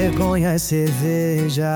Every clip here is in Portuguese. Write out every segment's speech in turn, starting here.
vergonha é cerveja.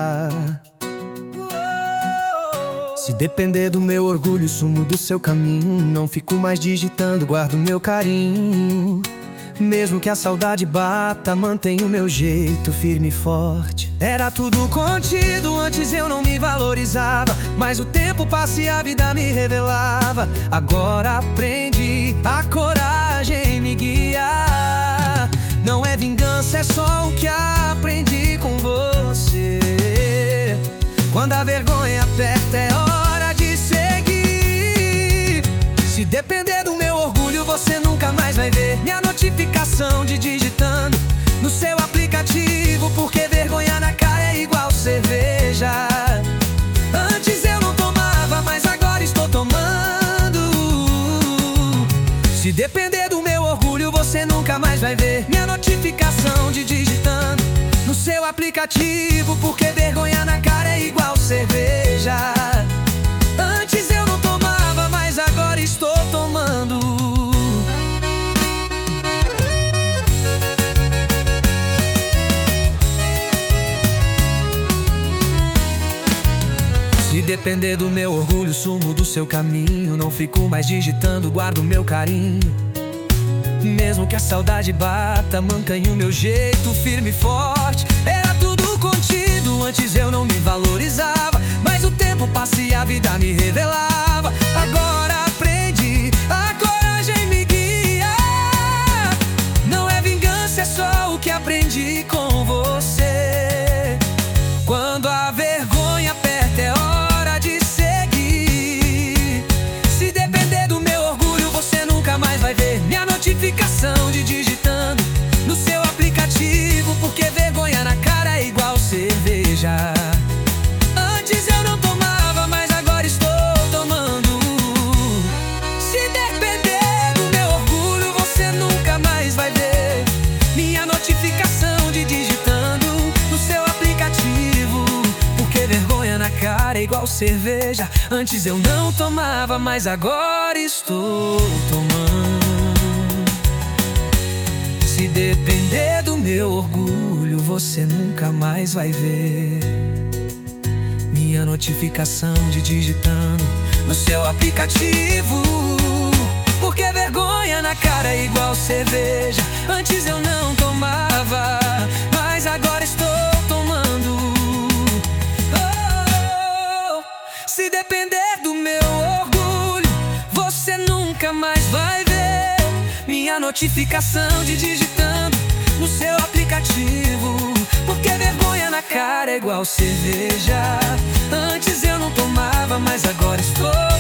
Se depender do meu orgulho, sumo do seu caminho. Não fico mais digitando, guardo meu carinho. Mesmo que a saudade bata, mantenho meu jeito firme e forte. Era tudo contido, antes eu não me valorizava, mas o tempo passa e a vida me revelava. Agora aprendi, a coragem me guia. Não é vingança, é só o que aprendi com você. Quando a vergonha aperta, é hora de seguir. Se depender do meu orgulho, você nunca mais vai ver minha notificação de digitando no seu aplicativo, porque vergonha na cara é igual cerveja. Antes eu não tomava, mas agora estou tomando. Se depender do meu orgulho, você nunca mais vai ver minha notificação de digitando no seu aplicativo, porque vergonha na cara é igual cerveja. Antes eu não tomava, mas agora estou tomando. Se depender do meu orgulho, sumo do seu caminho. Não fico mais digitando, guardo meu carinho. Mesmo que a saudade bata, mantenho meu jeito firme e forte. Era tudo contido, antes eu não me valorizava, mas o tempo passa e a vida me revelava. Agora aprendi, a coragem me guia. Não é vingança, é só o que aprendi com você. Quando a vergonha aperta, é hora de seguir. Se depender do meu orgulho, você nunca mais vai ver minha notificação de digitando no seu aplicativo, porque vergonha na cara é igual cerveja. Antes eu não tomava, mas agora estou tomando. Se depender do meu orgulho, você nunca mais vai ver minha notificação de digitando no seu aplicativo, porque vergonha na cara é igual cerveja. Antes eu não tomava, mas agora estou tomando. Se depender do meu orgulho, você nunca mais vai ver minha notificação de digitando no seu aplicativo, porque vergonha na cara é igual cerveja. Antes eu não tomava, mas agora estou tomando. Se depender do meu orgulho, você nunca mais vai ver minha notificação de digitando no seu aplicativo, porque vergonha na cara é igual cerveja. Antes eu não tomava, mas agora estou